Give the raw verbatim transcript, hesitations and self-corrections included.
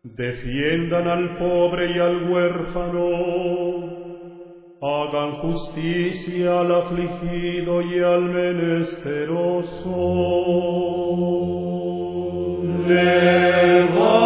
Defiendan al pobre y al huérfano, hagan justicia al afligido y al menesteroso. Levántate.